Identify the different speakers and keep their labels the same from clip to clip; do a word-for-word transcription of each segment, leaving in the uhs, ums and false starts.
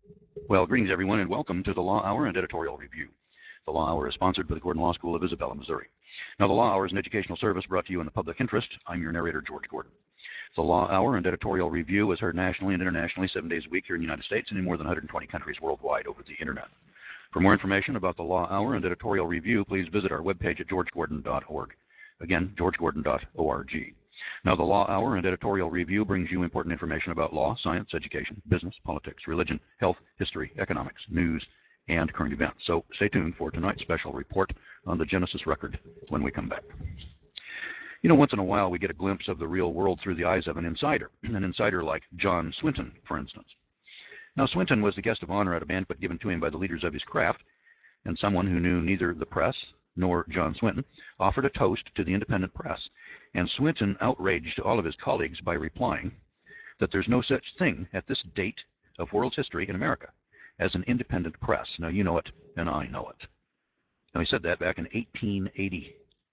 Speaker 1: Well, greetings everyone, and welcome to the Law Hour and Editorial Review. The Law Hour is sponsored by the Gordon Law School of Isabella, Missouri. Now, the Law Hour is an educational service brought to you in the public interest. I'm your narrator, George Gordon. The Law Hour and Editorial Review is heard nationally and internationally seven days a week here in the United States and in more than one hundred twenty countries worldwide over the Internet. For more information about the Law Hour and Editorial Review, please visit our webpage at george gordon dot org. Again, george gordon dot org. Now, the Law Hour and Editorial Review brings you important information about law, science, education, business, politics, religion, health, history, economics, news, and current events. So stay tuned for tonight's special report on the Genesis record when we come back. You know, once in a while we get a glimpse of the real world through the eyes of an insider, an insider like John Swinton, for instance. Now, Swinton was the guest of honor at a banquet given to him by the leaders of his craft, and someone who knew neither the press nor John Swinton offered a toast to the independent press. And Swinton outraged all of his colleagues by replying that there's no such thing at this date of world's history in America as an independent press. Now, you know it, and I know it. Now, he said that back in eighteen eighty.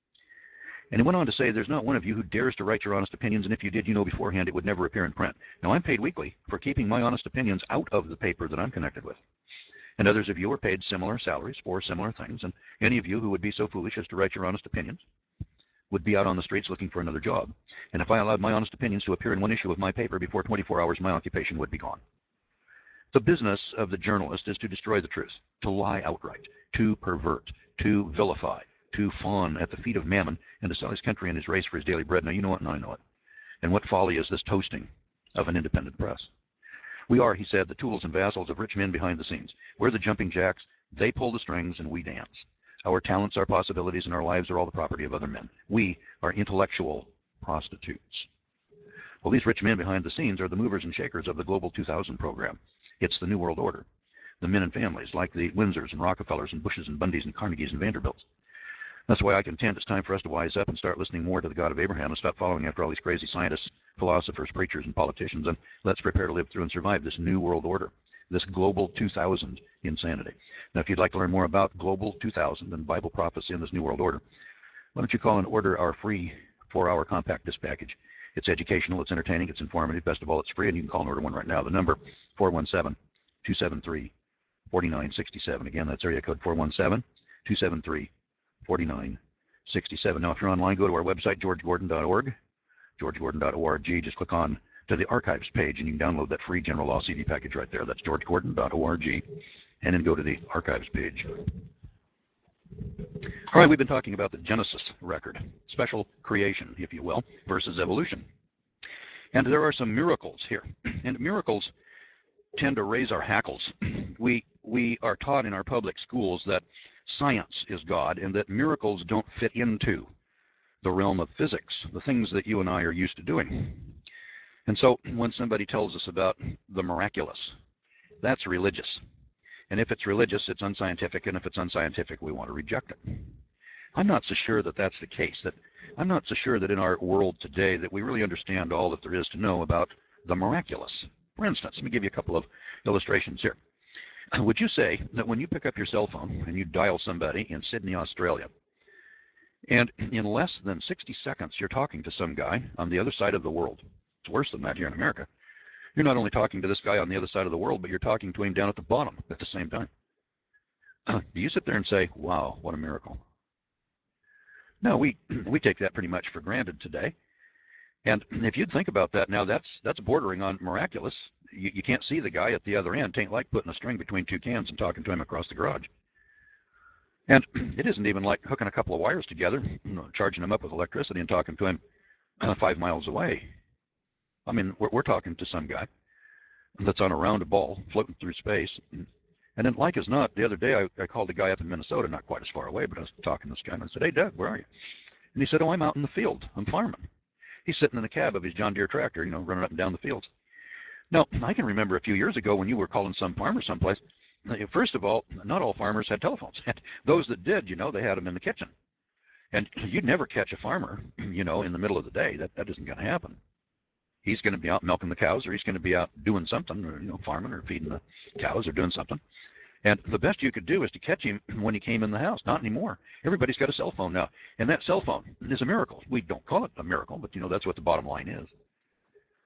Speaker 1: And he went on to say, there's not one of you who dares to write your honest opinions, and if you did, you know beforehand it would never appear in print. Now, I'm paid weekly for keeping my honest opinions out of the paper that I'm connected with. And others of you are paid similar salaries for similar things, and any of you who would be so foolish as to write your honest opinions would be out on the streets looking for another job. And if I allowed my honest opinions to appear in one issue of my paper before twenty-four hours, my occupation would be gone. The business of the journalist is to destroy the truth, to lie outright, to pervert, to vilify, to fawn at the feet of Mammon, and to sell his country and his race for his daily bread. Now, you know it, and I know it. And what folly is this toasting of an independent press? We are, he said, the tools and vassals of rich men behind the scenes. We're the jumping jacks. They pull the strings, and we dance. Our talents, our possibilities, and our lives are all the property of other men. We are intellectual prostitutes. Well, these rich men behind the scenes are the movers and shakers of the Global two thousand program. It's the New World Order. The men and families like the Windsors and Rockefellers and Bushes and Bundys and Carnegies and Vanderbilts. That's why I contend it's time for us to wise up and start listening more to the God of Abraham and stop following after all these crazy scientists, philosophers, preachers, and politicians, and let's prepare to live through and survive this New World Order, this Global two thousand insanity. Now, if you'd like to learn more about Global two thousand and Bible prophecy in this New World Order, why don't you call and order our free four-hour compact disc package. It's educational, it's entertaining, it's informative. Best of all, it's free, and you can call and order one right now. The number, four one seven, two seven three, four nine six seven. Again, that's area code four one seven, two seven three, four nine six seven. Now, if you're online, go to our website, george gordon dot org, george gordon dot org. Just click on to the archives page, and you can download that free general law C D package right there. That's george gordon dot org, and then go to the archives page. All right, we've been talking about the Genesis record, special creation, if you will, versus evolution. And there are some miracles here. And miracles tend to raise our hackles. We, we are taught in our public schools that science is God and that miracles don't fit into the realm of physics, the things that you and I are used to doing. And so when somebody tells us about the miraculous, that's religious. And if it's religious, it's unscientific, and if it's unscientific, we want to reject it. I'm not so sure that that's the case. That I'm not so sure that in our world today that we really understand all that there is to know about the miraculous. For instance, let me give you a couple of illustrations here. Would you say that when you pick up your cell phone and you dial somebody in Sydney, Australia, and in less than sixty seconds you're talking to some guy on the other side of the world? It's worse than that here in America. You're not only talking to this guy on the other side of the world, but you're talking to him down at the bottom at the same time. Do you sit there and say, wow, what a miracle? No, we, we take that pretty much for granted today. And if you'd think about that now, that's that's bordering on miraculous. You, you can't see the guy at the other end. It ain't like putting a string between two cans and talking to him across the garage. And it isn't even like hooking a couple of wires together, you know, charging them up with electricity and talking to him uh, five miles away. I mean, we're, we're talking to some guy that's on a round ball floating through space. And then, like as not, the other day I, I called a guy up in Minnesota, not quite as far away, but I was talking to this guy, and I said, hey, Doug, where are you? And he said, oh, I'm out in the field. I'm farming. He's sitting in the cab of his John Deere tractor, you know, running up and down the fields. Now, I can remember a few years ago when you were calling some farmer someplace. First of all, not all farmers had telephones. And those that did, you know, they had them in the kitchen. And you'd never catch a farmer, you know, in the middle of the day. That, that isn't going to happen. He's going to be out milking the cows, or he's going to be out doing something, or, you know, farming or feeding the cows or doing something. And the best you could do is to catch him when he came in the house. Not anymore. Everybody's got a cell phone now. And that cell phone is a miracle. We don't call it a miracle, but, you know, that's what the bottom line is.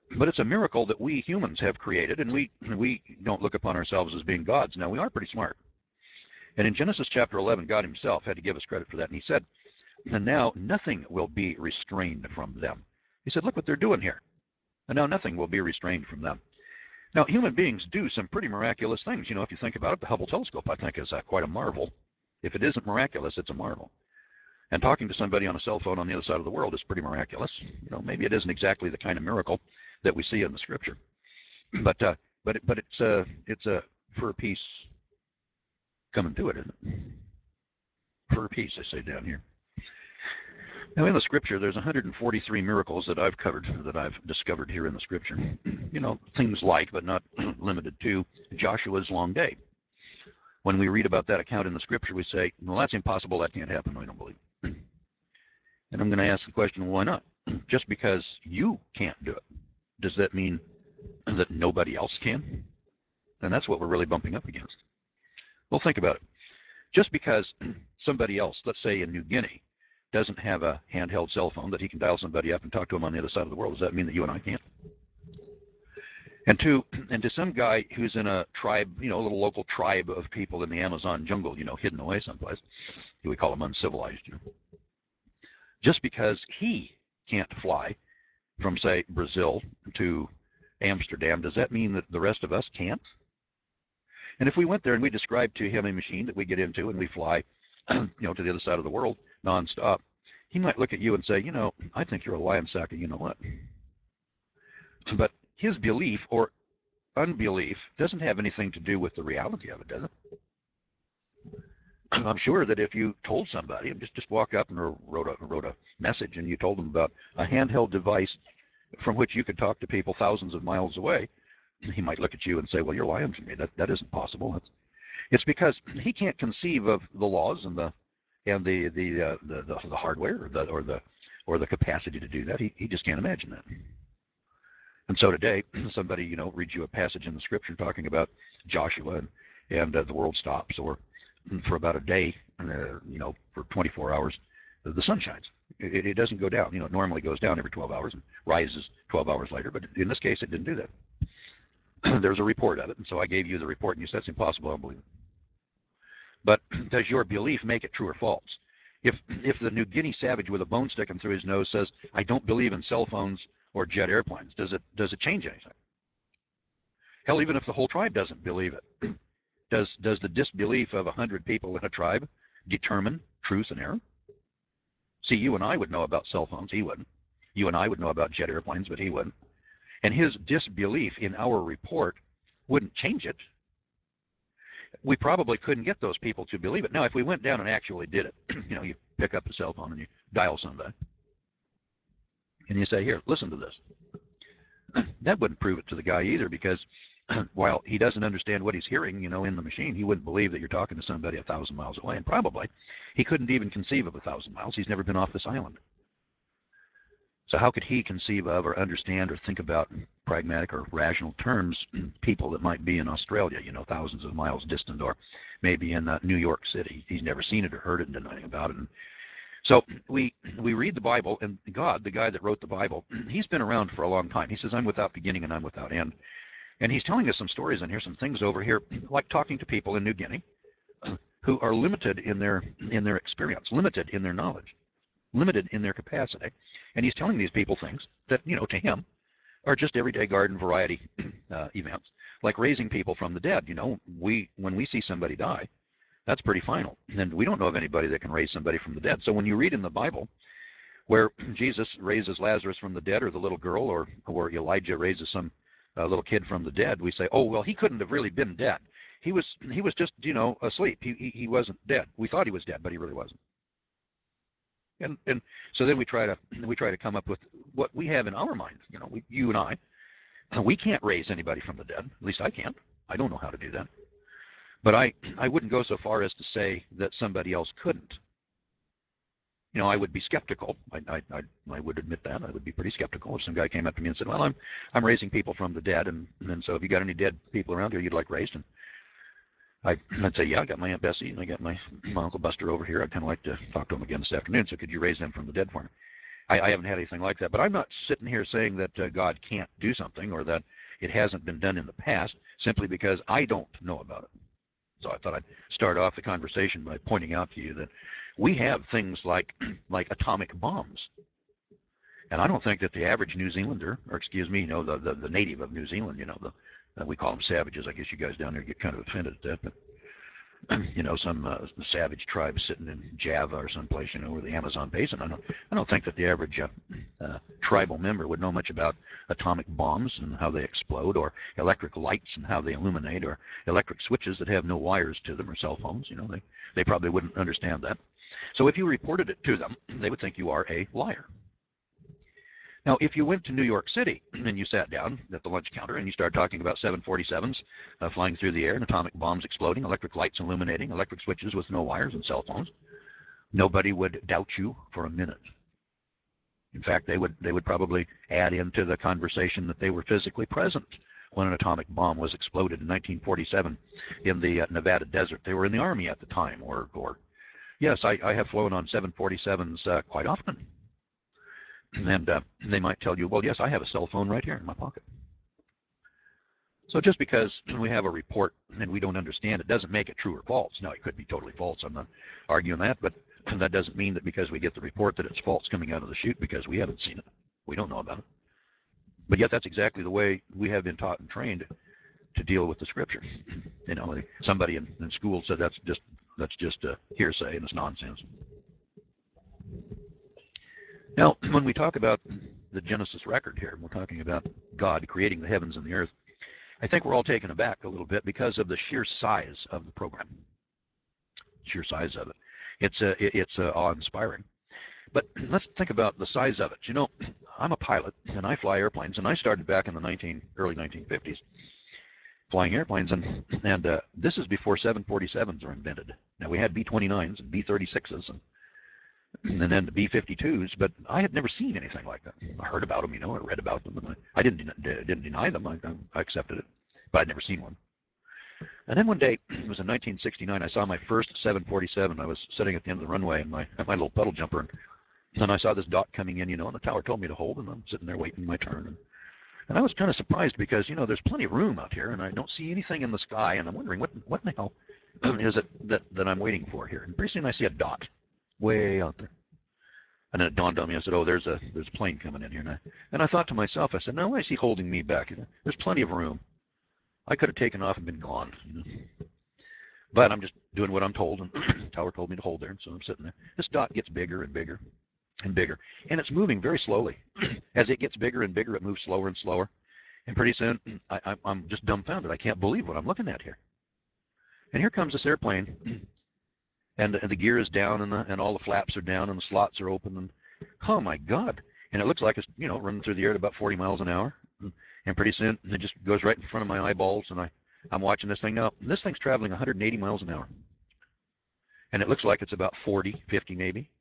Speaker 1: But it's a miracle that we humans have created, and we, we don't look upon ourselves as being gods. Now, we are pretty smart. And in Genesis chapter eleven, God himself had to give us credit for that. And he said, and now nothing will be restrained from them. He said, look what they're doing here. And now nothing will be restrained from them. Now, human beings do some pretty miraculous things. You know, if you think about it, the Hubble telescope, I think, is uh, quite a marvel. If it isn't miraculous, it's a marvel. And talking to somebody on a cell phone on the other side of the world is pretty miraculous. You know, maybe it isn't exactly the kind of miracle that we see in the Scripture, but uh, but it, but it's a it's a for a piece coming to it, isn't it? For a piece, I say down here. Now, in the Scripture, there's one hundred forty-three miracles that I've covered, that I've discovered here in the Scripture. You know, things like, but not limited to, Joshua's long day. When we read about that account in the Scripture, we say, well, that's impossible, that can't happen, I don't believe. And I'm going to ask the question, why not? Just because you can't do it, does that mean that nobody else can? And that's what we're really bumping up against. Well, think about it. Just because somebody else, let's say in New Guinea, doesn't have a handheld cell phone that he can dial somebody up and talk to him on the other side of the world, does that mean that you and I can't? And to, and to some guy who's in a tribe, you know, a little local tribe of people in the Amazon jungle, you know, hidden away someplace, we call them uncivilized, you know. Just because he can't fly from, say, Brazil to Amsterdam, does that mean that the rest of us can't? And if we went there and we described to him a machine that we get into and we fly, you know, to the other side of the world nonstop, he might look at you and say, you know, I think you're a lion sack, and you know what? But his belief or unbelief doesn't have anything to do with the reality of it, does it? I'm sure that if you told somebody, just just walk up and wrote a wrote a message, and you told them about a handheld device from which you could talk to people thousands of miles away, he might look at you and say, "Well, you're lying to me. That that isn't possible." It's, it's because he can't conceive of the laws and the and the the uh, the, the the hardware or the or the or the capacity to do that. He he just can't imagine that. And so today, somebody you know reads you a passage in the Scripture talking about Joshua and and uh, the world stops, or for about a day, uh, you know, for twenty-four hours, the sun shines. It, it doesn't go down. You know, it normally goes down every twelve hours and rises twelve hours later. But in this case, it didn't do that. There's a report of it, and so I gave you the report, and you said it's impossible. I don't believe it. But does your belief make it true or false? If if the New Guinea savage with a bone sticking through his nose says, "I don't believe in cell phones or jet airplanes," does it does it change anything? Hell, even if the whole tribe doesn't believe it. Does, does the disbelief of a hundred people in a tribe determine truth and error? See, you and I would know about cell phones. He wouldn't. You and I would know about jet airplanes, but he wouldn't. And his disbelief in our report wouldn't change it. We probably couldn't get those people to believe it. Now, if we went down and actually did it, you know, you pick up a cell phone and you dial somebody, and you say, here, listen to this. That wouldn't prove it to the guy either, because while he doesn't understand what he's hearing, you know, in the machine, he wouldn't believe that you're talking to somebody a thousand miles away. And probably he couldn't even conceive of a thousand miles. He's never been off this island. So how could he conceive of or understand or think about in pragmatic or rational terms people that might be in Australia, you know, thousands of miles distant, or maybe in uh, New York City? He's never seen it or heard it and done anything about it. And so we we read the Bible, and God, the guy that wrote the Bible, he's been around for a long time. He says, I'm without beginning and I'm without end. And he's telling us some stories in here, some things over here, like talking to people in New Guinea who are limited in their in their experience, limited in their knowledge, limited in their capacity. And he's telling these people things that, you know, to him are just everyday garden variety uh, events, like raising people from the dead. You know, we when we see somebody die, that's pretty final. And we don't know of anybody that can raise somebody from the dead. So when you read in the Bible where Jesus raises Lazarus from the dead, or the little girl, or, or Elijah raises some a little kid from the dead, we say, oh, well, he couldn't have really been dead. He was he was just, you know, asleep. He, he, he wasn't dead. We thought he was dead, but he really wasn't. And and so then we try to we try to come up with what we have in our mind. You know, we, you and I, we can't raise anybody from the dead. At least I can't. I don't know how to do that. But I I wouldn't go so far as to say that somebody else couldn't. You know, I would be skeptical. I, I, I, I would admit that. I would be pretty skeptical if some guy came up to me and said, well, I'm I'm raising people from the dead, and, and so have you got any dead people around here you'd like raised? And I, I'd say, yeah, I got my Aunt Bessie, and I got my, my Uncle Buster over here. I'd kind of like to talk to them again this afternoon, so could you raise them from the dead for me? I, I haven't had anything like that. But I'm not sitting here saying that uh, God can't do something or that it hasn't been done in the past simply because I don't know about it. So I thought I'd start off the conversation by pointing out to you that we have things like like atomic bombs. And I don't think that the average New Zealander, or excuse me, you know, the, the, the native of New Zealand, you know, the, uh, we call them savages. I guess you guys down there get kind of offended at that. But you know, some uh, savage tribe sitting in Java or someplace, you know, or the Amazon basin. I don't, I don't think that the average uh, uh, tribal member would know much about atomic bombs and how they explode, or electric lights and how they illuminate, or electric switches that have no wires to them, or cell phones. You know, they, they probably wouldn't understand that. So if you reported it to them, they would think you are a liar. Now, if you went to New York City and you sat down at the lunch counter and you started talking about seven forty-sevens uh, flying through the air and atomic bombs exploding, electric lights illuminating, electric switches with no wires and cell phones, nobody would doubt you for a minute. In fact, they would they would probably add into the conversation that they were physically present when an atomic bomb was exploded in nineteen forty-seven in the uh, Nevada desert. They were in the Army at the time, or, or yes, I, I have flown on seven forty-sevens uh, quite often. And uh, they might tell you, well, yes, I have a cell phone right here in my pocket. So just because we have a report and we don't understand it doesn't make it true or false. Now, it could be totally false. I'm not arguing that, but that doesn't mean that because we get the report that it's false coming out of the chute because we haven't seen it. We don't know about it. But yet that's exactly the way we have been taught and trained to deal with the Scripture. You know, somebody in, in school said that's just that's just a hearsay and it's nonsense. Now, when we talk about the Genesis record here, we're talking about God creating the heavens and the earth, I think we're all taken aback a little bit because of the sheer size of the program. Sheer size of it. It's, uh, it's uh, awe-inspiring. But let's think about the size of it. You know, I'm a pilot, and I fly airplanes, and I started back in the nineteen, early nineteen fifties flying airplanes, and, and uh, this is before seven forty-sevens were invented. Now, we had B twenty-nines and B thirty-sixes, and and then the B fifty-twos, but I had never seen anything like that. I heard about them, you know, I read about them, and I, I didn't didn't deny them. I, I accepted it, but I'd never seen one. And then one day, it was in nineteen sixty-nine, I saw my first seven forty-seven. I was sitting at the end of the runway in my at my little puddle jumper, and then I saw this dot coming in, you know, and the tower told me to hold, and I'm sitting there waiting my turn. And, and I was kind of surprised because, you know, there's plenty of room out here, and I don't see anything in the sky, and I'm wondering what what in the hell is it that, that I'm waiting for here? And pretty soon I see a dot way out there. And then it dawned on me. I said, oh, there's a there's a plane coming in here. And I, and I thought to myself, I said, no, why is he holding me back? There's plenty of room. I could have taken off and been gone. You know? But I'm just doing what I'm told, and the tower told me to hold there, and so I'm sitting there. This dot gets bigger and bigger and bigger, and it's moving very slowly. As it gets bigger and bigger, it moves slower and slower. And pretty soon, I, I, I'm just dumbfounded. I can't believe what I'm looking at here. And here comes this airplane. And, and the gear is down, and, the, and all the flaps are down, and the slots are open, and oh my God! And it looks like it's, you know, running through the air at about forty miles an hour, and, and pretty soon it just goes right in front of my eyeballs, and I, I'm watching this thing now. This thing's traveling one hundred eighty miles an hour, and it looks like it's about forty, fifty maybe,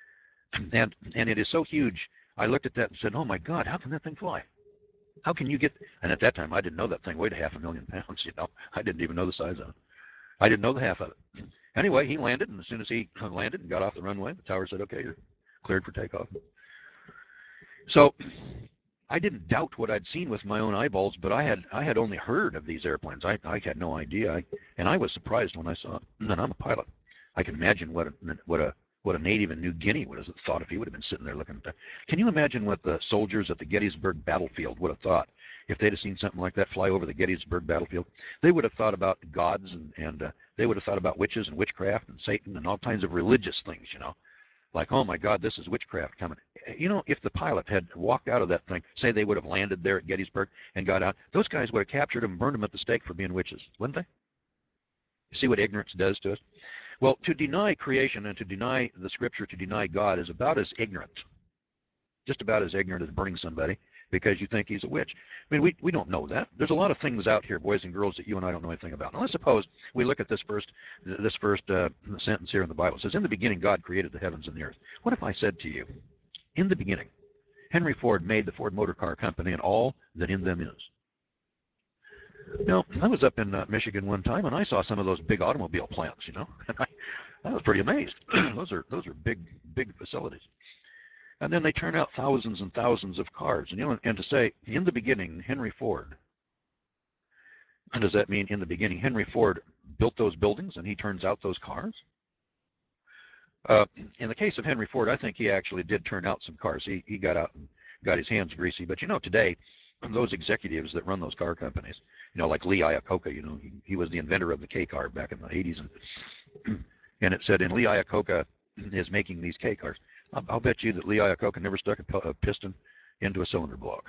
Speaker 1: and and it is so huge. I looked at that and said, oh my God, how can that thing fly? How can you get? And at that time, I didn't know that thing weighed a half a million pounds. You know, I didn't even know the size of it. I didn't know the half of it. Anyway, he landed, and as soon as he landed and got off the runway, the tower said, okay, you're cleared for takeoff. So I didn't doubt what I'd seen with my own eyeballs, but I had I had only heard of these airplanes. I, I had no idea, I, and I was surprised when I saw it. And I'm a pilot. I can imagine what a, what a what a native in New Guinea would have thought if he would have been sitting there looking at that. Can you imagine what the soldiers at the Gettysburg battlefield would have thought if they'd have seen something like that fly over the Gettysburg battlefield? They would have thought about gods, and, and uh, they would have thought about witches and witchcraft and Satan and all kinds of religious things, you know. Like, oh my God, this is witchcraft coming. You know, if the pilot had walked out of that thing, say they would have landed there at Gettysburg and got out, those guys would have captured them and burned them at the stake for being witches, wouldn't they? You see what ignorance does to us? Well, to deny creation and to deny the Scripture, to deny God, is about as ignorant, just about as ignorant as burning somebody because you think he's a witch. I mean, we, we don't know that. There's a lot of things out here, boys and girls, that you and I don't know anything about. Now, let's suppose we look at this first, this first uh, sentence here in the Bible. It says, in the beginning, God created the heavens and the earth. What if I said to you, in the beginning, Henry Ford made the Ford Motor Car Company and all that in them is? Now, I was up in uh, Michigan one time, and I saw some of those big automobile plants, you know, and I, I was pretty amazed. those are those are big, big facilities. And then they turn out thousands and thousands of cars. And, you know, and to say, in the beginning, Henry Ford, and does that mean in the beginning Henry Ford built those buildings and he turns out those cars? Uh, in the case of Henry Ford, I think he actually did turn out some cars. He, he got out and got his hands greasy. But, you know, today, those executives that run those car companies, you know, like Lee Iacocca, you know, he, he was the inventor of the K car back in the eighties. And, and it said, and Lee Iacocca is making these K cars. I'll, I'll bet you that Lee Iacocca never stuck a, a piston into a cylinder block.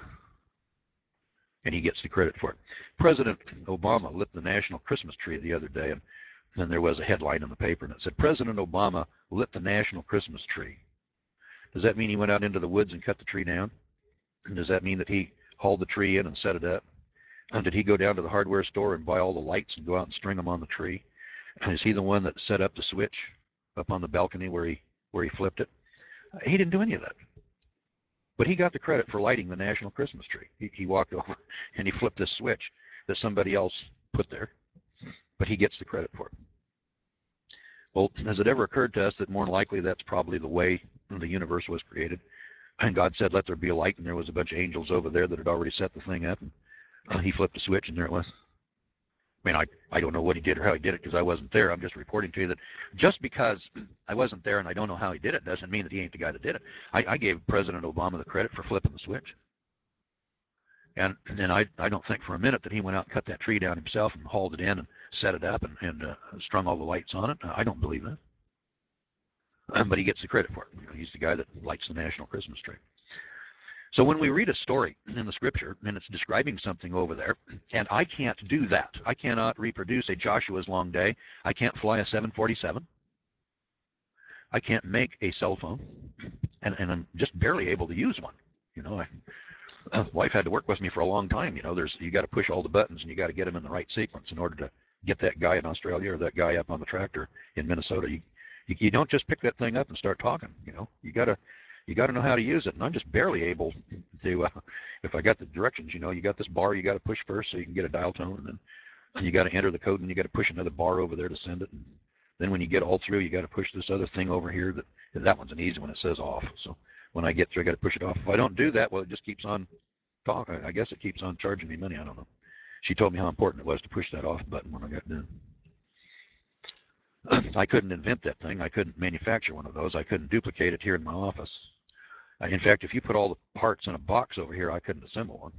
Speaker 1: And he gets the credit for it. President Obama lit the national Christmas tree the other day, and then there was a headline in the paper, and it said, President Obama lit the national Christmas tree. Does that mean he went out into the woods and cut the tree down? And does that mean that he hauled the tree in and set it up? And did he go down to the hardware store and buy all the lights and go out and string them on the tree? And is he the one that set up the switch up on the balcony where he where he flipped it? He didn't do any of that. But he got the credit for lighting the national Christmas tree. He, he walked over and he flipped this switch that somebody else put there. But he gets the credit for it. Well, has it ever occurred to us that more than likely that's probably the way the universe was created? And God said, let there be a light, and there was a bunch of angels over there that had already set the thing up. And uh, he flipped a switch, and there it was. I mean, I, I don't know what he did or how he did it because I wasn't there. I'm just reporting to you that just because I wasn't there and I don't know how he did it doesn't mean that he ain't the guy that did it. I, I gave President Obama the credit for flipping the switch. And, and I, I don't think for a minute that he went out and cut that tree down himself and hauled it in and set it up and, and uh, strung all the lights on it. I don't believe that. Um, but he gets the credit for it. You know, he's the guy that lights the national Christmas tree. So when we read a story in the scripture and it's describing something over there, and I can't do that. I cannot reproduce a Joshua's long day. I can't fly a seven forty-seven. I can't make a cell phone. And, and I'm just barely able to use one. You know, I, uh, wife had to work with me for a long time. You know, there's you got to push all the buttons and you got to get them in the right sequence in order to get that guy in Australia or that guy up on the tractor in Minnesota. You, you, you don't just pick that thing up and start talking. You know, you got to you got to know how to use it. And I'm just barely able to. Uh, if I got the directions, you know, you got this bar you got to push first so you can get a dial tone, and then you got to enter the code and you got to push another bar over there to send it. And then when you get all through, you got to push this other thing over here. That that one's an easy one. It says off. So when I get through, I got to push it off. If I don't do that, well, it just keeps on talking. I guess it keeps on charging me money. I don't know. She told me how important it was to push that off button when I got done. I couldn't invent that thing. I couldn't manufacture one of those. I couldn't duplicate it here in my office. In fact, if you put all the parts in a box over here, I couldn't assemble one.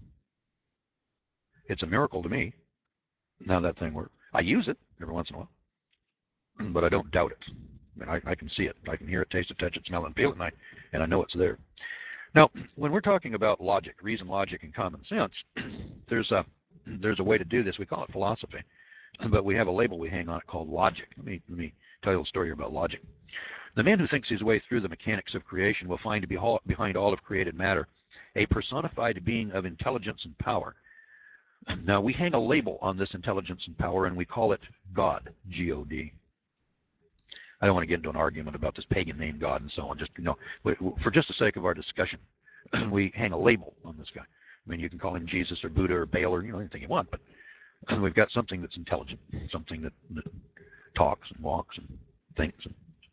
Speaker 1: It's a miracle to me how that thing works. I use it every once in a while, but I don't doubt it. I mean, I, I can see it. I can hear it, taste it, touch it, smell it, and feel it, and I, and I know it's there. Now, when we're talking about logic, reason, logic, and common sense, there's a, there's a way to do this. We call it philosophy, but we have a label we hang on it called logic. Let me, let me tell you a story about logic. The man who thinks his way through the mechanics of creation will find to be behind all of created matter a personified being of intelligence and power. Now, we hang a label on this intelligence and power, and we call it God, G O D. I don't want to get into an argument about this pagan name God and so on. Just, you know, for just the sake of our discussion, we hang a label on this guy. I mean, you can call him Jesus or Buddha or Baal or, you know, anything you want, but we've got something that's intelligent, something that, that talks and walks and thinks.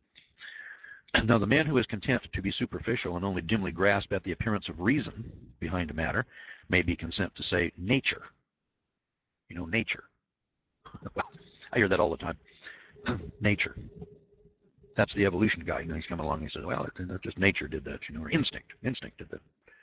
Speaker 1: And now, the man who is content to be superficial and only dimly grasp at the appearance of reason behind matter may be content to say nature. You know, nature. Well, I hear that all the time. Nature. That's the evolution guy. You know, he's coming along and he says, well, it, just nature did that, you know, or instinct. Instinct did that.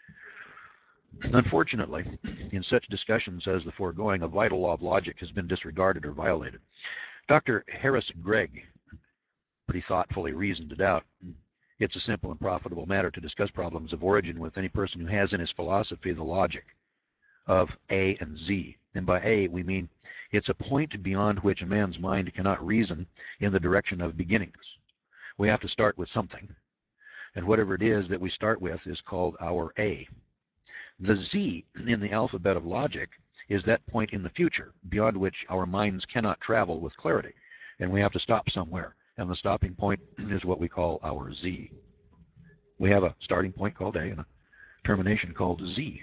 Speaker 1: Unfortunately, in such discussions as the foregoing, a vital law of logic has been disregarded or violated. Doctor Harris Gregg pretty thoughtfully reasoned it out. It's a simple and profitable matter to discuss problems of origin with any person who has in his philosophy the logic of A and Z. And by A, we mean it's a point beyond which a man's mind cannot reason in the direction of beginnings. We have to start with something. And whatever it is that we start with is called our A. The Z in the alphabet of logic is that point in the future beyond which our minds cannot travel with clarity. And we have to stop somewhere. And the stopping point is what we call our Z. We have a starting point called A and a termination called Z.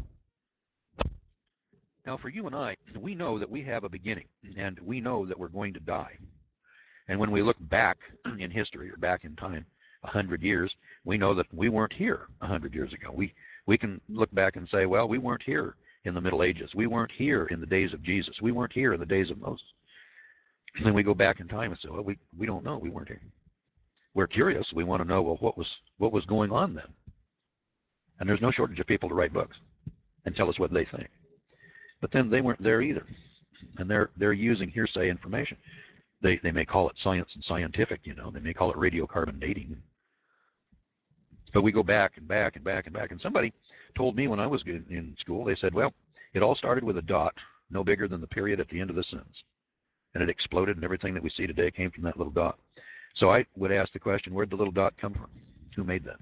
Speaker 1: Now, for you and I, we know that we have a beginning, and we know that we're going to die. And when we look back in history or back in time, a hundred years, we know that we weren't here a hundred years ago. We we can look back and say, well, we weren't here in the Middle Ages. We weren't here in the days of Jesus. We weren't here in the days of Moses. And then we go back in time and say, well, we we don't know. We weren't here. We're curious. We want to know, well, what was what was going on then? And there's no shortage of people to write books and tell us what they think. But then they weren't there either, and they're they're using hearsay information. They they may call it science and scientific, you know. They may call it radiocarbon dating. But we go back and back and back and back. And somebody told me when I was in school, they said, well, it all started with a dot, no bigger than the period at the end of the sentence, and it exploded, and everything that we see today came from that little dot. So I would ask the question, where'd the little dot come from? Who made that?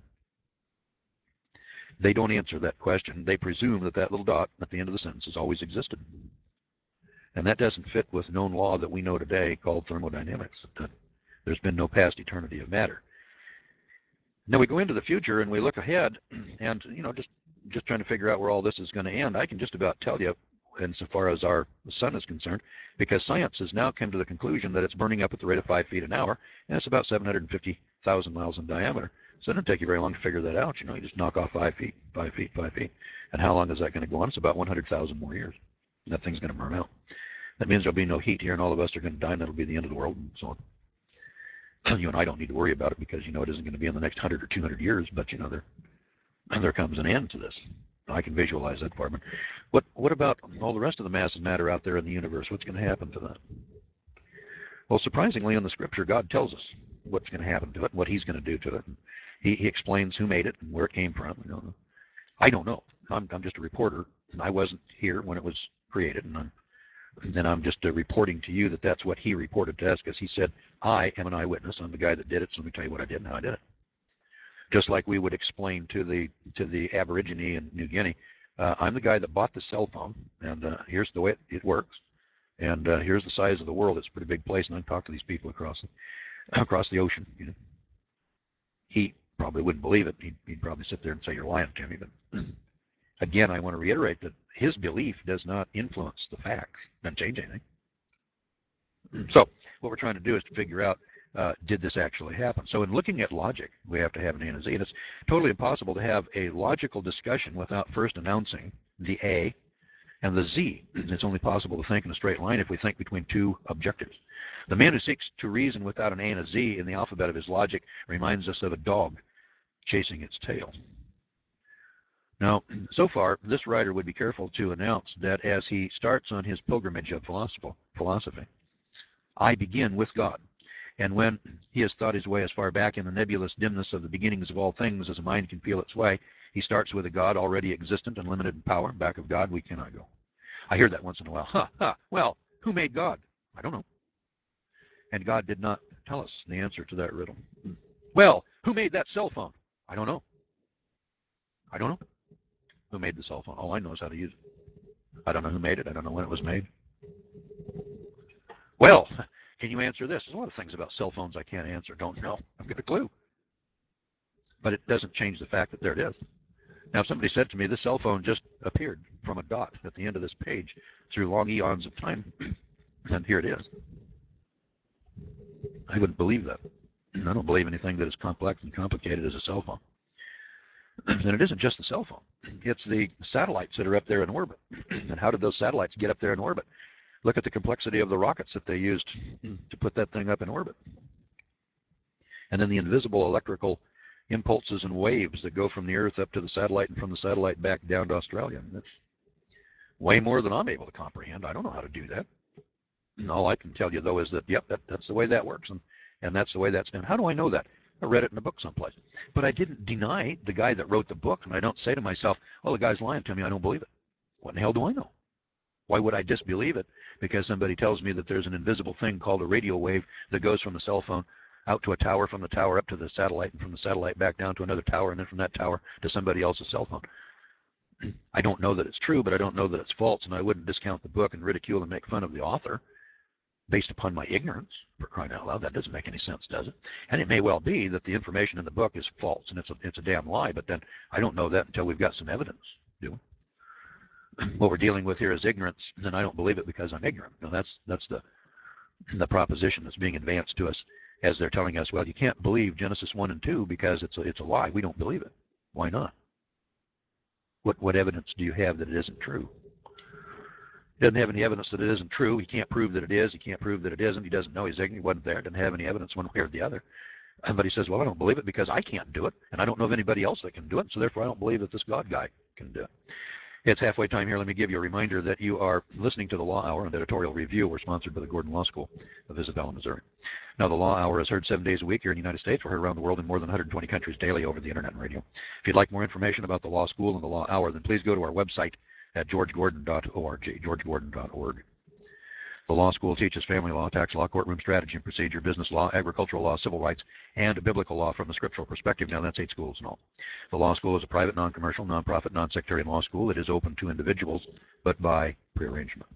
Speaker 1: They don't answer that question. They presume that that little dot at the end of the sentence has always existed. And that doesn't fit with known law that we know today called thermodynamics, that there's been no past eternity of matter. Now we go into the future and we look ahead and, you know, just, just trying to figure out where all this is going to end. I can just about tell you, insofar as our sun is concerned, because science has now come to the conclusion that it's burning up at the rate of five feet an hour, and it's about seven hundred fifty thousand miles in diameter. So it doesn't take you very long to figure that out. You know, you just knock off five feet, five feet, five feet. And how long is that going to go on? It's about one hundred thousand more years. And that thing's going to burn out. That means there'll be no heat here, and all of us are going to die, and that'll be the end of the world, and so on. You and I don't need to worry about it because, you know, it isn't going to be in the next one hundred or two hundred years, but, you know, there, there comes an end to this. I can visualize that far. But what, what about all the rest of the mass and matter out there in the universe? What's going to happen to that? Well, surprisingly, in the Scripture, God tells us what's going to happen to it, what He's going to do to it. He, he explains who made it and where it came from. You know, I don't know. I'm, I'm just a reporter, and I wasn't here when it was created, and I'm, and I'm just uh, reporting to you that that's what He reported to us, because He said, I am an eyewitness. I'm the guy that did it, so let me tell you what I did and how I did it. Just like we would explain to the to the Aborigine in New Guinea, uh, I'm the guy that bought the cell phone, and uh, here's the way it, it works, and uh, here's the size of the world. It's a pretty big place, and I talk to these people across the, across the ocean. You know, he probably wouldn't believe it. He'd, he'd probably sit there and say, you're lying to me. But again, I want to reiterate that his belief does not influence the facts. Doesn't change anything. So what we're trying to do is to figure out, uh, did this actually happen? So in looking at logic, we have to have an A and a Z. And it's totally impossible to have a logical discussion without first announcing the A and the Z. It's only possible to think in a straight line if we think between two objectives. The man who seeks to reason without an A and a Z in the alphabet of his logic reminds us of a dog chasing its tail. Now, so far, this writer would be careful to announce that as he starts on his pilgrimage of philosophy, I begin with God. And when he has thought his way as far back in the nebulous dimness of the beginnings of all things as a mind can feel its way, he starts with a God already existent and limited in power. Back of God, we cannot go. I hear that once in a while. Ha, ha, well, who made God? I don't know. And God did not tell us the answer to that riddle. Well, who made that cell phone? I don't know. I don't know. Who made the cell phone? All I know is how to use it. I don't know who made it. I don't know when it was made. Well, can you answer this? There's a lot of things about cell phones I can't answer. Don't know. I've got a clue. But it doesn't change the fact that there it is. Now, if somebody said to me, this cell phone just appeared from a dot at the end of this page through long eons of time, and here it is, I wouldn't believe that. I don't believe anything that is complex and complicated as a cell phone. And it isn't just the cell phone. It's the satellites that are up there in orbit. And how did those satellites get up there in orbit? Look at the complexity of the rockets that they used to put that thing up in orbit. And then the invisible electrical impulses and waves that go from the Earth up to the satellite and from the satellite back down to Australia. And that's way more than I'm able to comprehend. I don't know how to do that. And all I can tell you, though, is that, yep, that, that's the way that works. And, and that's the way that's been. How do I know that? I read it in a book someplace. But I didn't deny the guy that wrote the book, and I don't say to myself, oh, the guy's lying to me, I don't believe it. What in the hell do I know? Why would I disbelieve it because somebody tells me that there's an invisible thing called a radio wave that goes from the cell phone out to a tower, from the tower up to the satellite, and from the satellite back down to another tower, and then from that tower to somebody else's cell phone? I don't know that it's true, but I don't know that it's false, and I wouldn't discount the book and ridicule and make fun of the author based upon my ignorance, for crying out loud. That doesn't make any sense, does it? And it may well be that the information in the book is false and it's a, it's a damn lie, but then I don't know that until we've got some evidence, do we? What we're dealing with here is ignorance, and I don't believe it because I'm ignorant. No, that's, that's the, the proposition that's being advanced to us as they're telling us, well, you can't believe Genesis one and two because it's a, it's a lie. We don't believe it. Why not? What, what evidence do you have that it isn't true? He doesn't have any evidence that it isn't true. He can't prove that it is. He can't prove that it isn't. He doesn't know. He's ignorant. He wasn't there. Doesn't have any evidence one way or the other. But he says, well, I don't believe it because I can't do it, and I don't know of anybody else that can do it, so therefore I don't believe that this God guy can do it. It's halfway time here. Let me give you a reminder that you are listening to the Law Hour and Editorial Review. We're sponsored by the Gordon Law School of Isabella, Missouri. Now, the Law Hour is heard seven days a week here in the United States. We're heard around the world in more than one hundred twenty countries daily over the Internet and radio. If you'd like more information about the Law School and the Law Hour, then please go to our website at george gordon dot org, george gordon dot org. The law school teaches family law, tax law, courtroom strategy and procedure, business law, agricultural law, civil rights, and biblical law from the scriptural perspective. Now, that's eight schools in all. The law school is a private, non-commercial, non-profit, non-sectarian law school. It is open to individuals, but by prearrangement.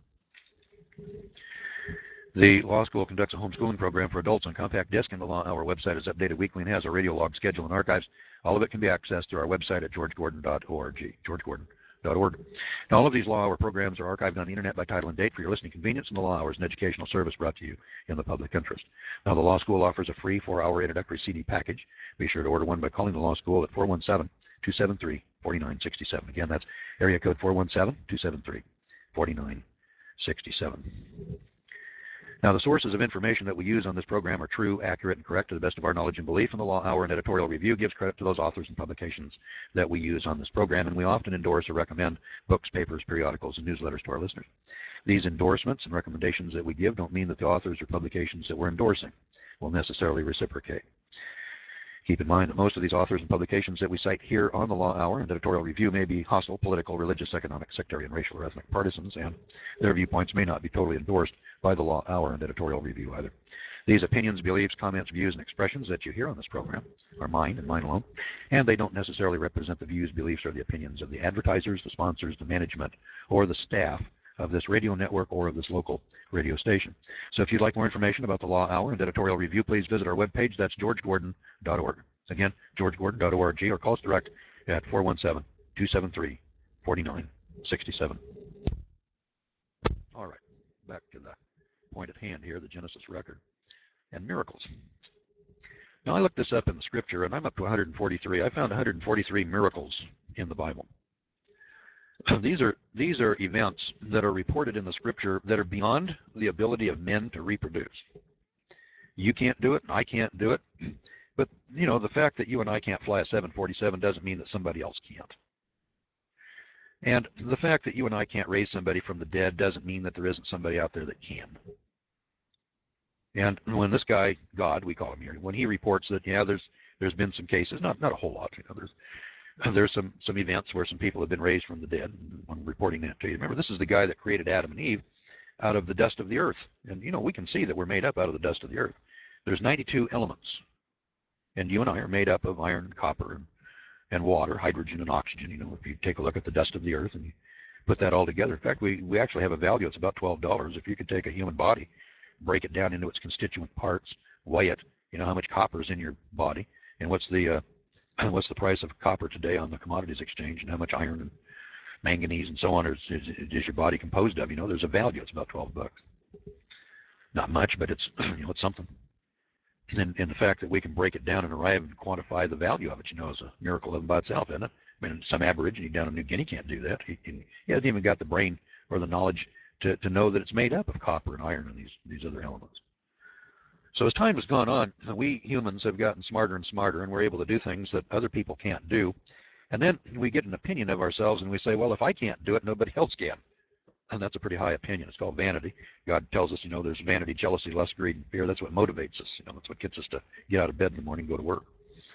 Speaker 1: The law school conducts a homeschooling program for adults on compact disc, and the Law Hour website is updated weekly and has a radio log schedule and archives. All of it can be accessed through our website at george gordon dot org, george gordon dot org. Now, all of these Law Hour programs are archived on the Internet by title and date for your listening convenience, and the Law Hour is an educational service brought to you in the public interest. Now, the Law School offers a free four-hour introductory C D package. Be sure to order one by calling the Law School at four one seven, two seven three, four nine six seven. Again, that's area code four one seven, two seven three, four nine six seven. Now, the sources of information that we use on this program are true, accurate, and correct to the best of our knowledge and belief, and the Law Hour and Editorial Review gives credit to those authors and publications that we use on this program, and we often endorse or recommend books, papers, periodicals, and newsletters to our listeners. These endorsements and recommendations that we give don't mean that the authors or publications that we're endorsing will necessarily reciprocate. Keep in mind that most of these authors and publications that we cite here on the Law Hour and Editorial Review may be hostile, political, religious, economic, sectarian, racial, or ethnic partisans, and their viewpoints may not be totally endorsed by the Law Hour and Editorial Review either. These opinions, beliefs, comments, views, and expressions that you hear on this program are mine and mine alone, and they don't necessarily represent the views, beliefs, or the opinions of the advertisers, the sponsors, the management, or the staff of this radio network or of this local radio station. So if you'd like more information about the Law Hour and Editorial Review, please visit our webpage. That's george gordon dot org. Again, george gordon dot org, or call us direct at four one seven, two seven three, four nine six seven. All right, back to the point at hand here, the Genesis record and miracles. Now, I looked this up in the scripture, and I'm up to one hundred forty-three. I found one hundred forty-three miracles in the Bible. These are, these are events that are reported in the scripture that are beyond the ability of men to reproduce. You can't do it, and I can't do it. But, you know, the fact that you and I can't fly a seven forty-seven doesn't mean that somebody else can't. And the fact that you and I can't raise somebody from the dead doesn't mean that there isn't somebody out there that can. And when this guy, God, we call him here, when he reports that, yeah, there's there's been some cases, not not a whole lot, you know, there's there's some some events where some people have been raised from the dead. I'm reporting that to you. Remember, this is the guy that created Adam and Eve out of the dust of the earth. And, you know, we can see that we're made up out of the dust of the earth. There's ninety-two elements. And you and I are made up of iron and copper and, and water, hydrogen and oxygen. You know, if you take a look at the dust of the earth and you put that all together. In fact, we, we actually have a value. It's about twelve dollars. If you could take a human body, break it down into its constituent parts, weigh it, you know, how much copper is in your body, and what's the, uh, what's the price of copper today on the commodities exchange, and how much iron and manganese and so on is, is, is your body composed of. You know, there's a value. It's about twelve bucks. Not much, but it's, you know, it's something. And, and the fact that we can break it down and arrive and quantify the value of it, you know, is a miracle of by itself, isn't it? I mean, some Aborigine down in New Guinea can't do that. He, he, he hasn't even got the brain or the knowledge to, to know that it's made up of copper and iron and these, these other elements. So as time has gone on, we humans have gotten smarter and smarter, and we're able to do things that other people can't do. And then we get an opinion of ourselves, and we say, well, if I can't do it, nobody else can. And that's a pretty high opinion. It's called vanity. God tells us, you know, there's vanity, jealousy, lust, greed, and fear. That's what motivates us. You know, that's what gets us to get out of bed in the morning and go to work.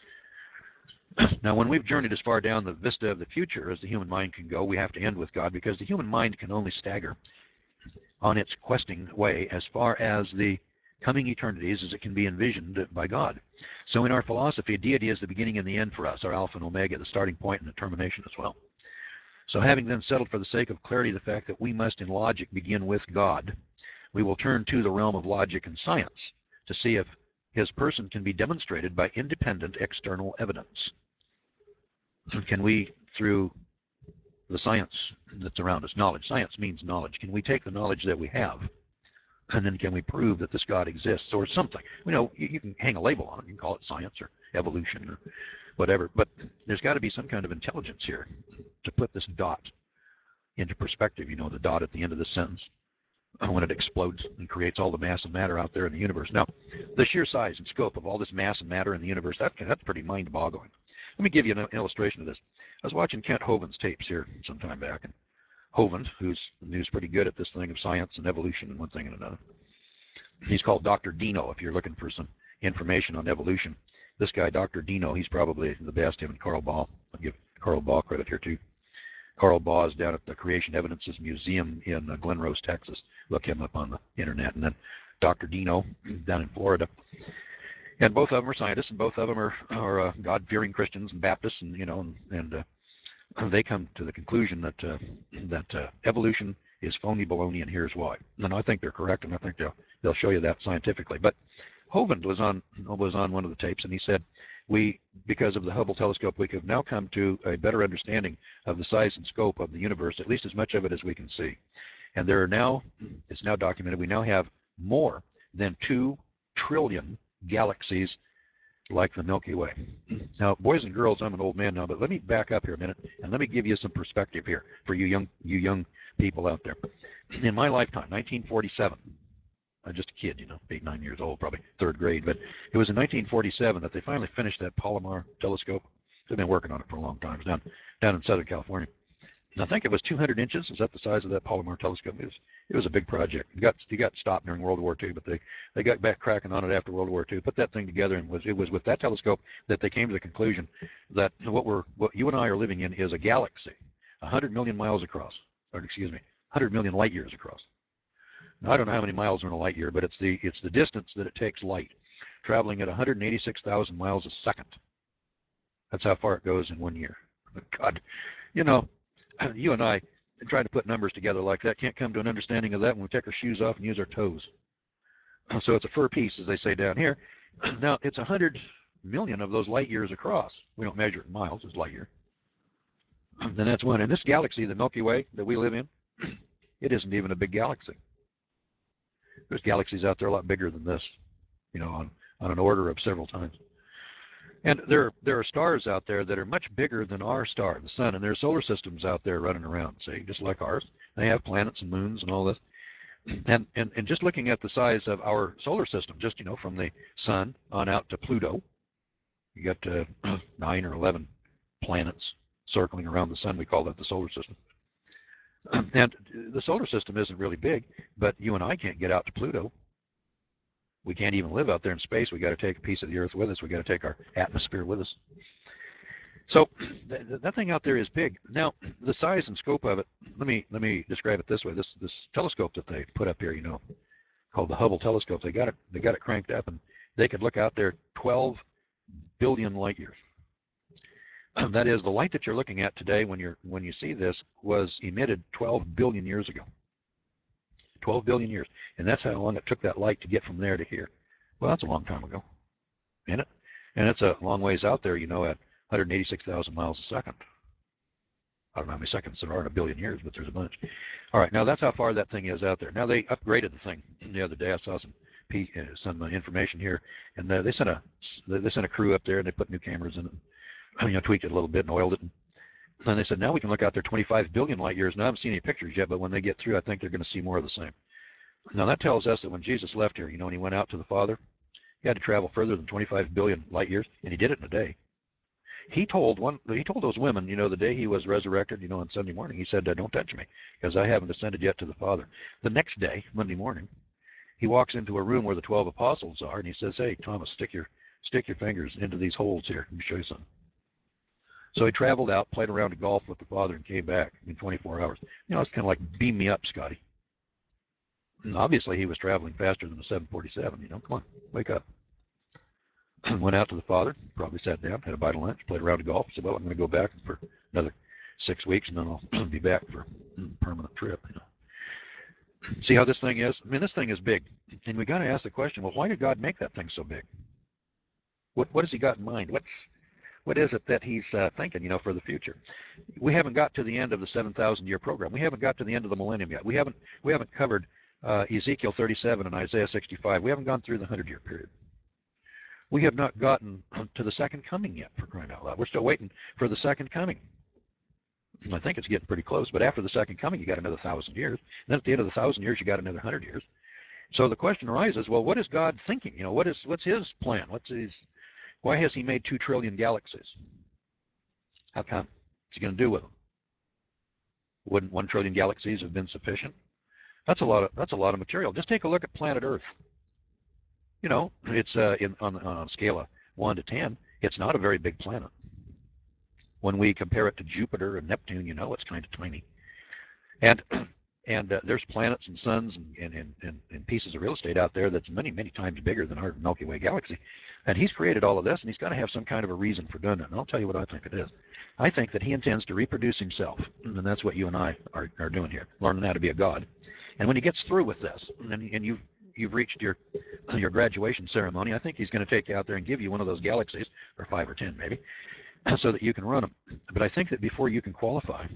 Speaker 1: Now, when we've journeyed as far down the vista of the future as the human mind can go, we have to end with God, because the human mind can only stagger on its questing way as far as the coming eternities as it can be envisioned by God. So in our philosophy, deity is the beginning and the end for us, our alpha and omega, the starting point and the termination as well. So having then settled for the sake of clarity the fact that we must in logic begin with God, we will turn to the realm of logic and science to see if his person can be demonstrated by independent external evidence. Can we, through the science that's around us, knowledge, science means knowledge, can we take the knowledge that we have And then can we prove that this God exists or something? You know, you, you can hang a label on it. You can call it science or evolution or whatever. But there's got to be some kind of intelligence here to put this dot into perspective. You know, the dot at the end of the sentence when it explodes and creates all the mass and matter out there in the universe. Now, the sheer size and scope of all this mass and matter in the universe, that, that's pretty mind-boggling. Let me give you an illustration of this. I was watching Kent Hovind's tapes here some time back, and Hovind, who's, who's pretty good at this thing of science and evolution and one thing and another. He's called Doctor Dino if you're looking for some information on evolution. This guy, Doctor Dino, he's probably the best, him and Carl Baugh. I'll give Carl Baugh credit here too. Carl Baugh is down at the Creation Evidences Museum in uh, Glen Rose, Texas. Look him up on the internet. And then Doctor Dino down in Florida. And both of them are scientists, and both of them are, are uh, God-fearing Christians and Baptists, and you know, and, and uh, they come to the conclusion that uh, that uh, evolution is phony baloney, and here's why. And I think they're correct, and I think they'll they'll show you that scientifically. But Hovind was on was on one of the tapes, and he said, "We, because of the Hubble telescope, we have now come to a better understanding of the size and scope of the universe, at least as much of it as we can see. And there are now, it's now documented, we now have more than two trillion galaxies like the Milky Way." Now, boys and girls, I'm an old man now, but let me back up here a minute and let me give you some perspective here for you young, you young people out there. In my lifetime, nineteen forty-seven, I'm just a kid, you know, eight, nine years old, probably third grade, but it was in nineteen forty-seven that they finally finished that Palomar telescope. They've been working on it for a long time. It's down, down in Southern California. And I think it was two hundred inches. Is that the size of that Palomar telescope? It was, it was a big project. It got, it got stopped during World War Two, but they, they got back cracking on it after World War Two. Put that thing together, and was, it was with that telescope that they came to the conclusion that what we're, what you and I are living in is a galaxy, one hundred million miles across, or excuse me, one hundred million light years across. Now, I don't know how many miles are in a light year, but it's the, it's the distance that it takes light, traveling at one hundred eighty-six thousand miles a second. That's how far it goes in one year. God, you know, you and I, trying to put numbers together like that, can't come to an understanding of that when we take our shoes off and use our toes. So it's a fur piece, as they say down here. Now, it's one hundred million of those light years across. We don't measure it in miles, it's light year. Then that's one. And this galaxy, the Milky Way that we live in, it isn't even a big galaxy. There's galaxies out there a lot bigger than this, you know, on, on an order of several times. And there, there are stars out there that are much bigger than our star, the sun, and there are solar systems out there running around, see, just like ours. They have planets and moons and all this. And, and, and just looking at the size of our solar system, just, you know, from the sun on out to Pluto, you got uh, nine or eleven planets circling around the sun. We call that the solar system. And the solar system isn't really big, but you and I can't get out to Pluto. We can't even live out there in space. We got to take a piece of the Earth with us. We got to take our atmosphere with us. So th that thing out there is big. Now, the size and scope of it. Let me let me describe it this way. This this telescope that they put up here, you know, called the Hubble telescope. They got it. They got it cranked up, and they could look out there twelve billion light years. That is, the light that you're looking at today, when you're when you see this, was emitted twelve billion years ago. twelve billion years. And that's how long it took that light to get from there to here. Well, that's a long time ago, isn't it? And it's a long ways out there, you know, at one hundred eighty-six thousand miles a second. I don't know how many seconds there are in a billion years, but there's a bunch. All right, now that's how far that thing is out there. Now, they upgraded the thing the other day. I saw some uh, some uh, information here, and uh, they sent a they sent a crew up there, and they put new cameras in it, and, you know, tweaked it a little bit and oiled it. And, and they said, now we can look out there twenty-five billion light years. Now, I haven't seen any pictures yet, but when they get through, I think they're going to see more of the same. Now, that tells us that when Jesus left here, you know, when he went out to the Father, he had to travel further than twenty-five billion light years, and he did it in a day. He told one, he told those women, you know, the day he was resurrected, you know, on Sunday morning, he said, don't touch me, because I haven't ascended yet to the Father. The next day, Monday morning, he walks into a room where the twelve apostles are, and he says, hey, Thomas, stick your, stick your fingers into these holes here. Let me show you something. So he traveled out, played around to golf with the Father, and came back in twenty-four hours. You know, it's kind of like, beam me up, Scotty. And obviously, he was traveling faster than the seven forty-seven, you know. Come on, wake up. Went out to the Father, probably sat down, had a bite of lunch, played around to golf, said, well, I'm going to go back for another six weeks, and then I'll be back for a permanent trip, you know. See how this thing is? I mean, this thing is big. And we got to ask the question, well, why did God make that thing so big? What, what has he got in mind? What's... What is it that he's uh, thinking, you know, for the future? We haven't got to the end of the seven thousand year program. We haven't got to the end of the millennium yet. We haven't we haven't covered uh, Ezekiel thirty-seven and Isaiah sixty-five. We haven't gone through the hundred-year period. We have not gotten to the second coming yet, for crying out loud. We're still waiting for the second coming. I think it's getting pretty close, but after the second coming, you got another thousand years. And then at the end of the thousand years, you got another hundred years. So the question arises: well, what is God thinking? You know, what is what's His plan? What's His? Why has He made two trillion galaxies? How come? What's He going to do with them? Wouldn't one trillion galaxies have been sufficient? That's a lot of that's a lot of material. Just take a look at planet Earth. You know, it's uh, in, on, on a scale of one to ten. It's not a very big planet. When we compare it to Jupiter and Neptune, you know, it's kind of tiny. And and uh, there's planets and suns and, and, and, and pieces of real estate out there that's many, many times bigger than our Milky Way galaxy. And He's created all of this, and He's got to have some kind of a reason for doing it. And I'll tell you what I think it is. I think that He intends to reproduce Himself, and that's what you and I are, are doing here, learning how to be a God. And when He gets through with this, and, and you've, you've reached your, your graduation ceremony, I think He's going to take you out there and give you one of those galaxies, or five or ten maybe, so that you can run them. But I think that before you can qualify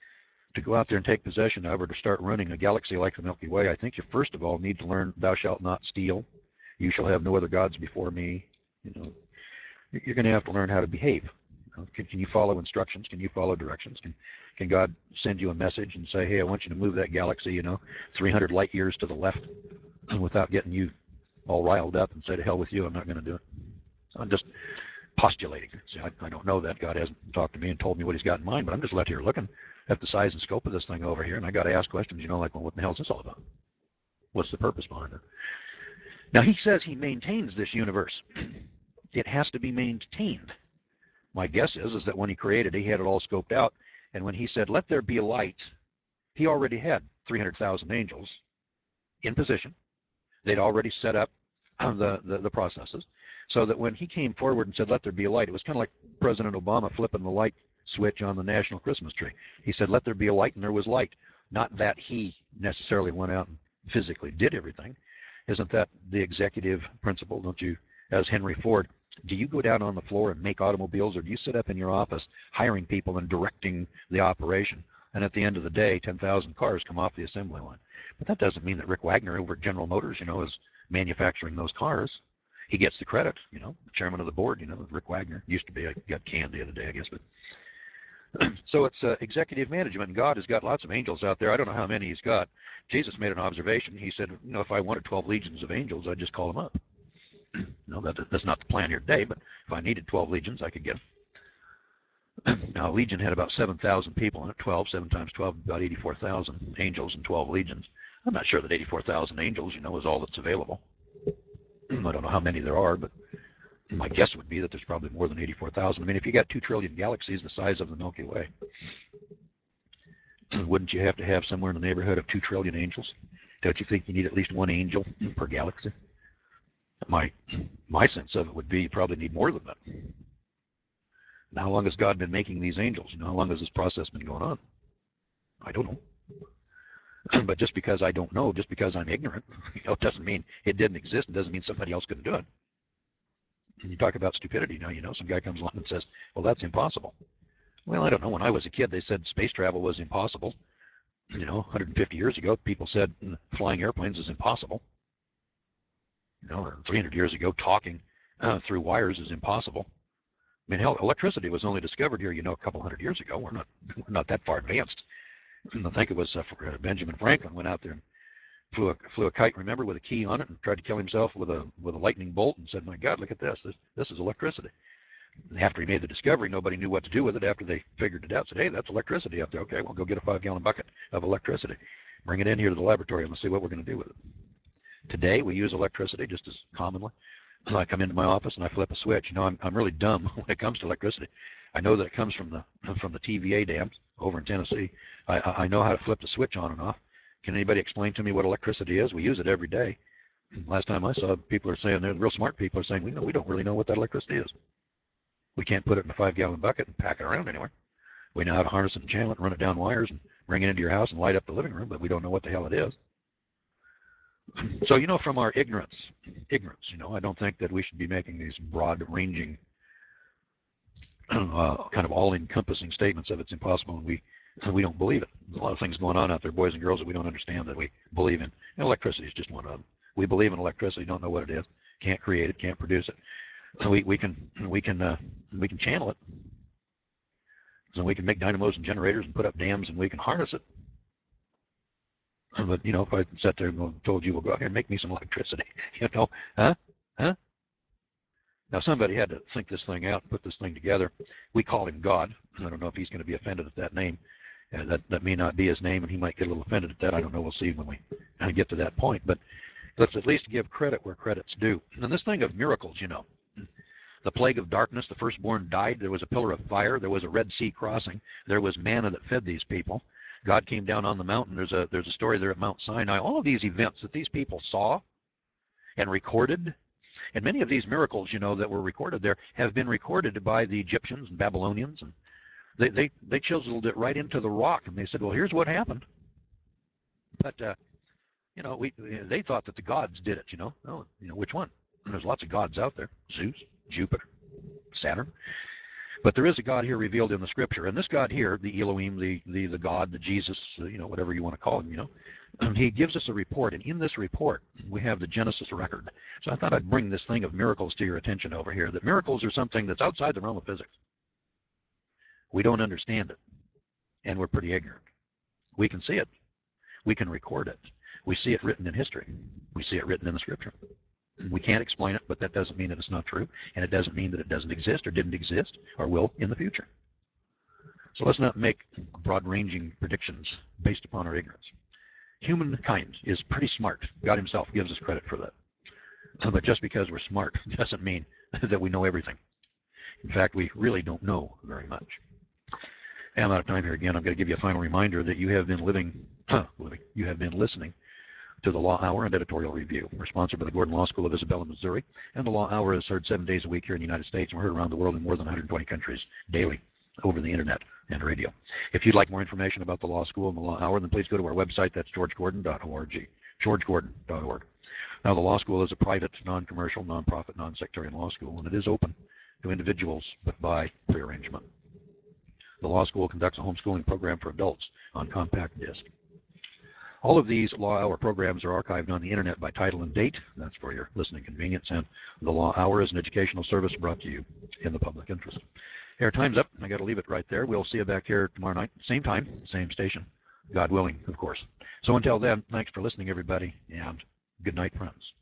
Speaker 1: to go out there and take possession of or to start running a galaxy like the Milky Way, I think you first of all need to learn, thou shalt not steal, you shall have no other gods before me. You know, you're going to have to learn how to behave. You know, can, can you follow instructions? Can you follow directions? Can can God send you a message and say, hey, I want you to move that galaxy, you know, three hundred light years to the left, without getting you all riled up and say, to hell with you, I'm not going to do it. I'm just postulating. See, I, I don't know that. God hasn't talked to me and told me what He's got in mind, but I'm just left here looking at the size and scope of this thing over here, and I got to ask questions, you know, like, well, what the hell is this all about? What's the purpose behind it? Now, He says He maintains this universe. It has to be maintained. My guess is, is that when He created it, He had it all scoped out, and when He said, let there be light, He already had three hundred thousand angels in position. They'd already set up the, the, the processes, so that when He came forward and said, let there be light, it was kind of like President Obama flipping the light switch on the national Christmas tree. He said, let there be a light, and there was light. Not that He necessarily went out and physically did everything. Isn't that the executive principle? Don't you, as Henry Ford, do you go down on the floor and make automobiles, or do you sit up in your office hiring people and directing the operation? And at the end of the day, ten thousand cars come off the assembly line. But that doesn't mean that Rick Wagner over at General Motors, you know, is manufacturing those cars. He gets the credit, you know, the chairman of the board, you know, Rick Wagner. Used to be, I got canned the other day, I guess. But so it's uh, executive management. God has got lots of angels out there. I don't know how many He's got. Jesus made an observation. He said, you know, if I wanted twelve legions of angels, I'd just call them up. No, that, that's not the plan here today, but if I needed twelve legions, I could get them. Now, a legion had about seven thousand people in it. twelve, seven times twelve, about eighty-four thousand angels and twelve legions. I'm not sure that eighty-four thousand angels, you know, is all that's available. I don't know how many there are, but my guess would be that there's probably more than eighty-four thousand. I mean, if you got two trillion galaxies the size of the Milky Way, wouldn't you have to have somewhere in the neighborhood of two trillion angels? Don't you think you need at least one angel per galaxy? My my sense of it would be you probably need more than that. And how long has God been making these angels? You know, how long has this process been going on? I don't know. But just because I don't know, just because I'm ignorant, you know, it doesn't mean it didn't exist. It doesn't mean somebody else couldn't do it. And you talk about stupidity now, you know, some guy comes along and says, well, that's impossible. Well, I don't know. When I was a kid, they said space travel was impossible. You know, one hundred fifty years ago, people said flying airplanes is impossible. You know, or three hundred years ago, talking uh, through wires is impossible. I mean, hell, electricity was only discovered here, you know, a couple hundred years ago. We're not, we're not that far advanced. I think it was uh, Benjamin Franklin went out there and flew a, flew a kite, remember, with a key on it, and tried to kill himself with a with a lightning bolt, and said, "My God, look at this! This this is electricity." And after he made the discovery, nobody knew what to do with it. After they figured it out, said, "Hey, that's electricity up there. Okay, well, go get a five-gallon bucket of electricity, bring it in here to the laboratory, and let's see what we're going to do with it." Today, we use electricity just as commonly. So I come into my office and I flip a switch. You know, I'm I'm really dumb when it comes to electricity. I know that it comes from the from the T V A dams over in Tennessee. I I know how to flip the switch on and off. Can anybody explain to me what electricity is? We use it every day. Last time I saw, people are saying, they're real smart people are saying, we know we don't really know what that electricity is. We can't put it in a five-gallon bucket and pack it around anywhere. We know how to harness it and channel it, and run it down wires, and bring it into your house and light up the living room, but we don't know what the hell it is. So, you know, from our ignorance, ignorance, you know, I don't think that we should be making these broad-ranging, uh, kind of all-encompassing statements of it's impossible, and we and we don't believe it. There's a lot of things going on out there, boys and girls, that we don't understand that we believe in. And electricity is just one of them. We believe in electricity, don't know what it is, can't create it, can't produce it. So we, we can we can uh, we can channel it. So we can make dynamos and generators and put up dams, and we can harness it. But you know, if I sat there and told you, well, go out here and make me some electricity, you know, huh, huh? Now somebody had to think this thing out, put this thing together. We called him God. I don't know if he's going to be offended at that name. Uh, that that may not be his name, and he might get a little offended at that. I don't know. We'll see when we uh, get to that point. But let's at least give credit where credit's due. And this thing of miracles, you know, the plague of darkness, the firstborn died. There was a pillar of fire. There was a Red Sea crossing. There was manna that fed these people. God came down on the mountain. There's a there's a story there at Mount Sinai. All of these events that these people saw and recorded, and many of these miracles, you know, that were recorded there have been recorded by the Egyptians and Babylonians, and they they they chiseled it right into the rock, and they said, well, here's what happened. But uh, you know, we they thought that the gods did it. You know, oh, you know, which one? And there's lots of gods out there: Zeus, Jupiter, Saturn. But there is a God here revealed in the Scripture, and this God here, the Elohim, the the the God, the Jesus, uh, you know, whatever you want to call him, you know, and he gives us a report, and in this report we have the Genesis record. So I thought I'd bring this thing of miracles to your attention over here. That miracles are something that's outside the realm of physics. We don't understand it, and we're pretty ignorant. We can see it, we can record it, we see it written in history, we see it written in the Scripture. We can't explain it, but that doesn't mean that it's not true, and it doesn't mean that it doesn't exist or didn't exist or will in the future. So let's not make broad-ranging predictions based upon our ignorance. Humankind is pretty smart. God himself gives us credit for that. But just because we're smart doesn't mean that we know everything. In fact, we really don't know very much. And I'm out of time here again. I'm going to give you a final reminder that you have been living, living you have been listening to the Law Hour and Editorial Review. We're sponsored by the Gordon Law School of Isabella, Missouri, and the Law Hour is heard seven days a week here in the United States, and we're heard around the world in more than one hundred twenty countries daily over the internet and radio. If you'd like more information about the Law School and the Law Hour, then please go to our website. That's george gordon dot org. george gordon dot org. Now, the Law School is a private, non-commercial, non-profit, non-sectarian law school, and it is open to individuals, but by prearrangement. The Law School conducts a homeschooling program for adults on compact disc. All of these Law Hour programs are archived on the internet by title and date. That's for your listening convenience. And the Law Hour is an educational service brought to you in the public interest. Here, time's up. I got to leave it right there. We'll see you back here tomorrow night, same time, same station, God willing, of course. So until then, thanks for listening, everybody, and good night, friends.